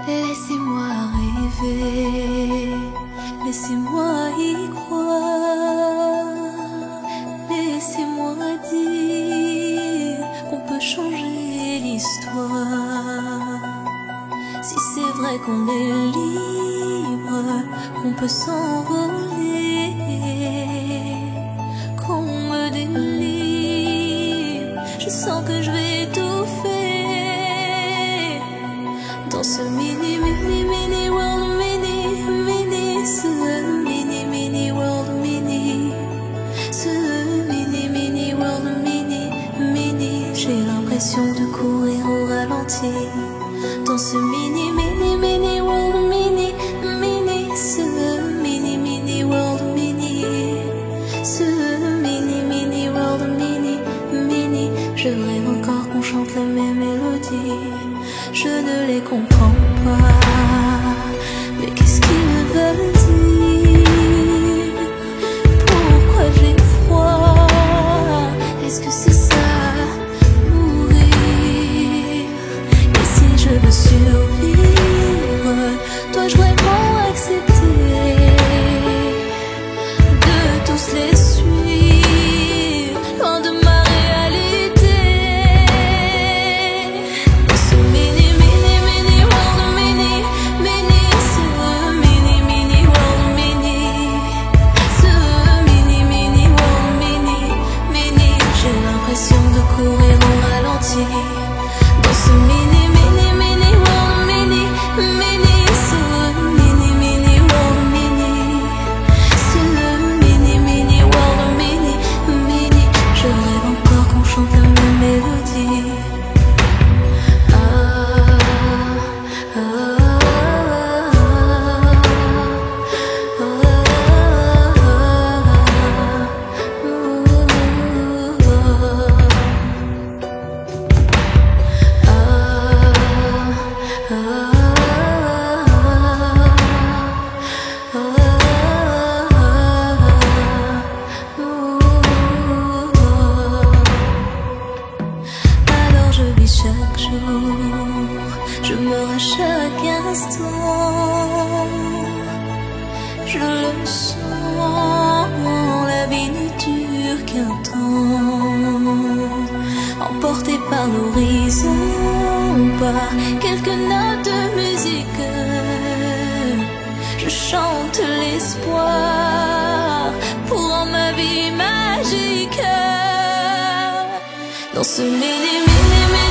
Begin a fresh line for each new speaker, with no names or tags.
Laissez-moi rêver, laissez-moi y croire, laissez-moi dire qu'on peut changer l'histoire. Si c'est vrai qu'on est libre, qu'on peut s'envoler, qu'on me délivre, je sens que je vais étouffer dans ce mini world, ce mini world, ce mini world, j'ai l'impression de courir au ralenti dans ce mini world, ce mini world, ce mini world, je rêve encore qu'on chante la même mélodie. Je ne les comprends pas, mais qu'est-ce qu'ils veulent dire? Pourquoi j'ai froid? Est-ce que c'est ça, mourir? Et si je veux survivre, dois-je vraiment accepter de tous les suivre, loin de ma réalité? Dans ce mini world, ce mini world, ce mini world, j'ai l'impression de courir au ralenti dans ce mini world, ce mini world, ce mini world, je rêve encore qu'on chante la même mélodie. Alors je vis chaque jour, je meurs à chaque instant, je le sens, la vie ne dure qu'un temps, emporté par l'horizon, par quelques notes de musique, je chante l'espoir pour rendre ma vie magique. Dans ce mini